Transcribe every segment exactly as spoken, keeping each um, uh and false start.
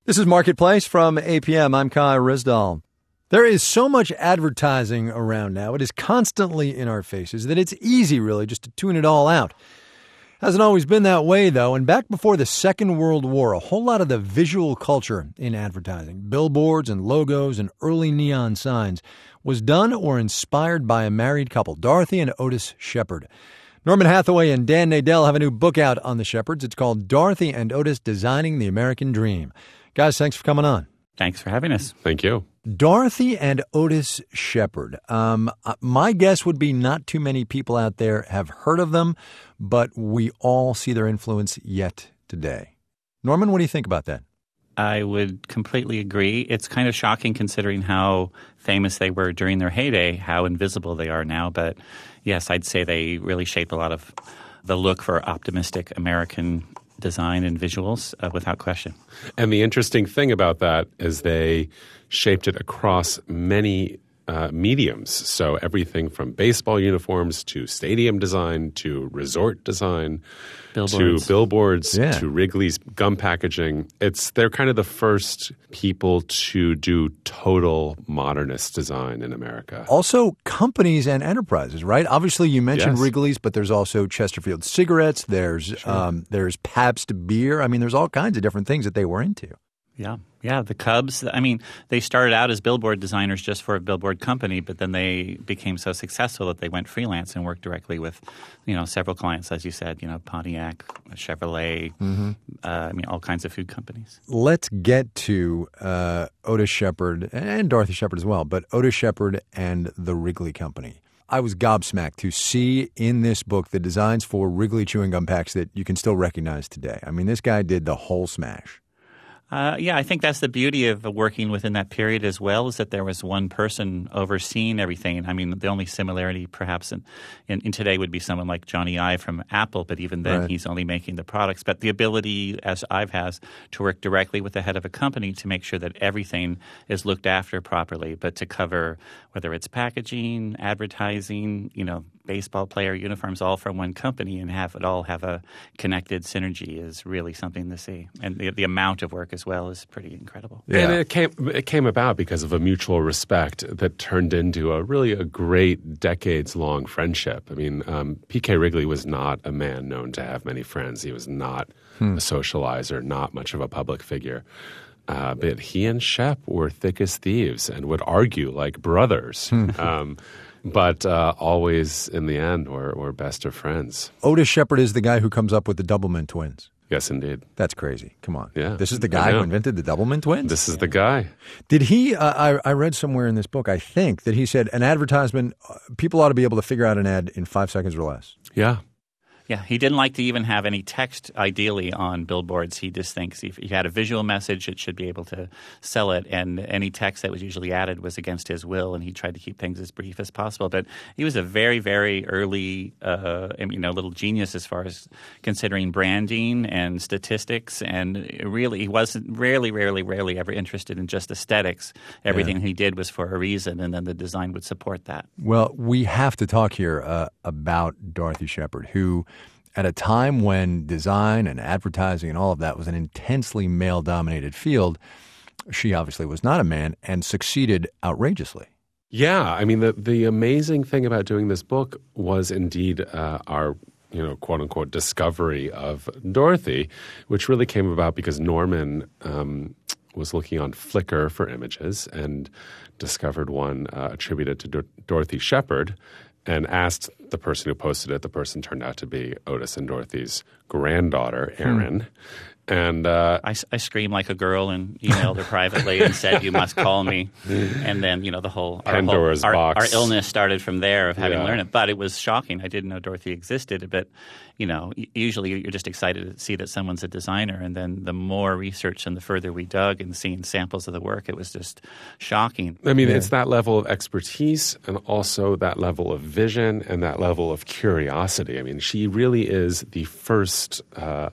This is Marketplace from A P M. I'm Kai Risdall. There is so much advertising around now, it is constantly in our faces, that it's easy, really, just to tune it all out. Hasn't always been that way, though, and back before the Second World War, a whole lot of the visual culture in advertising, billboards and logos and early neon signs, was done or inspired by a married couple, Dorothy and Otis Shepherd. Norman Hathaway and Dan Nadel have a new book out on the Shepherds. It's called Dorothy and Otis Designing the American Dream. Guys, thanks for coming on. Thanks for having us. Thank you. Dorothy and Otis Shepherd. Um, my guess would be not too many people out there have heard of them, but we all see their influence yet today. Norman, what do you think about that? I would completely agree. It's kind of shocking considering how famous they were during their heyday, how invisible they are now. But yes, I'd say they really shape a lot of the look for optimistic American design and visuals, uh, without question. And the interesting thing about that is they shaped it across many uh, mediums. So everything from baseball uniforms to stadium design to resort design Billboards. to billboards Yeah. to Wrigley's gum packaging. It's they're kind of the first people to do total modernist design in America. Also, companies and enterprises, right? Obviously, you mentioned Yes. Wrigley's, but there's also Chesterfield cigarettes. There's Sure. um, there's Pabst beer. I mean, there's all kinds of different things that they were into. Yeah. Yeah, the Cubs. I mean, they started out as billboard designers just for a billboard company, but then they became so successful that they went freelance and worked directly with, you know, several clients, as you said, you know, Pontiac, Chevrolet, mm-hmm. uh, I mean, all kinds of food companies. Let's get to uh, Otis Shepherd and Dorothy Shepherd as well, but Otis Shepherd and the Wrigley Company. I was gobsmacked to see in this book the designs for Wrigley chewing gum packs that you can still recognize today. I mean, this guy did the whole smash. Uh, yeah, I think that's the beauty of working within that period as well, is that there was one person overseeing everything. I mean, the only similarity perhaps in, in, in today would be someone like Johnny Ive from Apple, but even then Right. he's only making the products. But the ability, as Ive has, to work directly with the head of a company to make sure that everything is looked after properly, but to cover whether it's packaging, advertising, you know, baseball player uniforms, all from one company, and have it all have a connected synergy is really something to see. And the, the amount of work as well is pretty incredible. Yeah. And it came it came about because of a mutual respect that turned into a really a great decades-long friendship. I mean, um, P K Wrigley was not a man known to have many friends. He was not hmm. a socializer, not much of a public figure. Uh, but he and Shep were thick as thieves and would argue like brothers. um, but uh, always, in the end, were, were best of friends. Otis Shepherd is the guy who comes up with the Doublemint twins. Yes, indeed. That's crazy. Come on. Yeah, This is the I guy who know. invented the Doublemint twins? This is the guy. Did he, uh, I, I read somewhere in this book, I think, that he said an advertisement, uh, people ought to be able to figure out an ad in five seconds or less. Yeah. Yeah, he didn't like to even have any text, ideally, on billboards. He just thinks if you had a visual message, it should be able to sell it, and any text that was usually added was against his will, and he tried to keep things as brief as possible. But he was a very, very early, uh, you know, little genius as far as considering branding and statistics, and really, he wasn't rarely, rarely, rarely ever interested in just aesthetics. Everything Yeah. he did was for a reason, and then the design would support that. Well, we have to talk here uh, about Dorothy Shepherd, who, at a time when design and advertising and all of that was an intensely male-dominated field, she obviously was not a man and succeeded outrageously. Yeah, I mean, the the amazing thing about doing this book was indeed uh, our, you know, quote unquote discovery of Dorothy, which really came about because Norman um, was looking on Flickr for images and discovered one uh, attributed to Dor- Dorothy Shepherd, and asked the person who posted it. The person turned out to be Otis and Dorothy's granddaughter, Erin. Hmm. And uh, I, I screamed like a girl and emailed her privately and said, "You must call me." And then, you know, the whole our, Pandora's whole, our, box. our illness started from there of having Yeah. learned it. But it was shocking. I didn't know Dorothy existed. But, you know, usually you're just excited to see that someone's a designer. And then the more research and the further we dug and seeing samples of the work, it was just shocking. I mean, Yeah. it's that level of expertise and also that level of vision and that level of curiosity. I mean, she really is the first uh,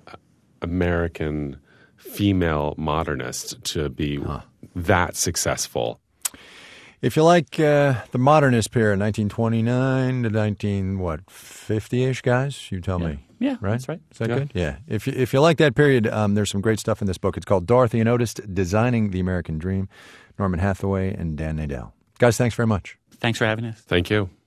American female modernist to be huh. that successful. If you like uh, the modernist period, nineteen twenty-nine to nineteen what fifty-ish, guys, you tell Yeah. me. Yeah, Right? that's right. Is that Yeah. good? Yeah. If you, if you like that period, um, there's some great stuff in this book. It's called Dorothy and Otis: Designing the American Dream. Norman Hathaway and Dan Nadel. Guys, thanks very much. Thanks for having us. Thank you.